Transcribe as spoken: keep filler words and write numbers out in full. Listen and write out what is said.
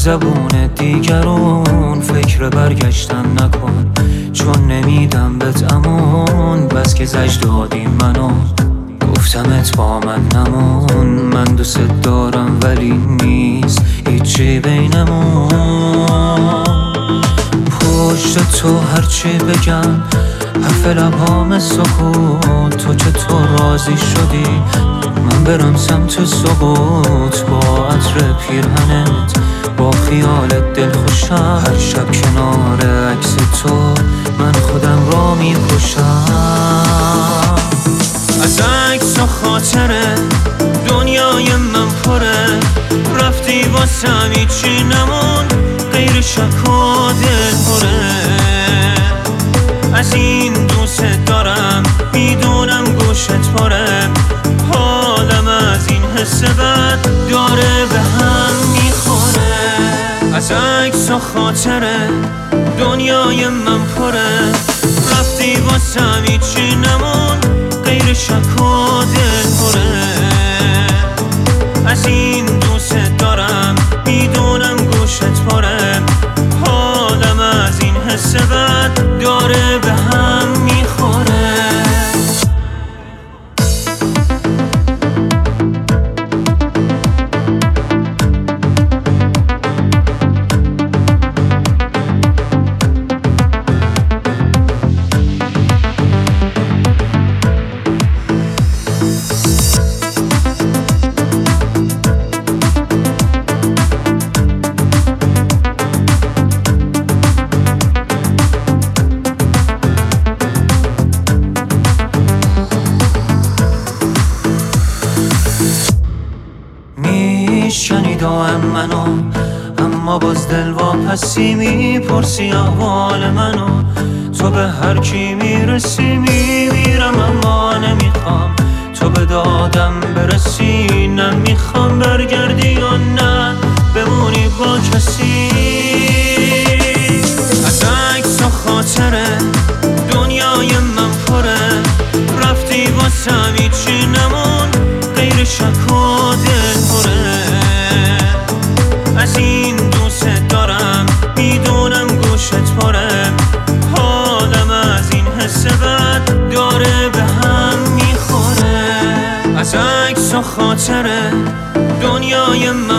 زبون دیگرون فکر برگشتن نکن، چون نمیدم بهت امان. بس که زج دادی منو، گفتمت با من نمون. من دوست دارم ولی نیست هیچی بینمون. پشت تو هرچی بگم حرف لبام سکوت. تو چطور راضی شدی من برم سمت سقوط؟ با عطر پیرهنت با خیالت دل خوشم. هر شب کنار عکس تو من خودم را میکشم. از عکس و خاطره دنیای من پره. رفتی واسم هیچی نمون غیر شک و دل پره. از این دوست دارم میدونم گوشت پره. حالم از این حس بد داره به هم میخوره. از عکس و خاطره دنیای من پره. رفتی واسم هیچی نمون غیر شک و دل پره. از این دوست دارم میدونم گوشت پره. حالم از این حس بد داره به هم میخوره. میشکنی دائم منو، اما باز دل واپسی میپرسی احوال منو. تو به هر کی میرسی میمیرم اما نمیخوام تو به دادم برسی. نمیخوام برگردی یا نه بمونی با کسی. از عکس و خاطره دنیای من پره. رفتی واسم هیچی نمون غیر شک و دل پره. از این دوست دارم میدونم گوشت پره. حالم از این حس بد داره به هم میخوره. از عکس و خاطره دنیای من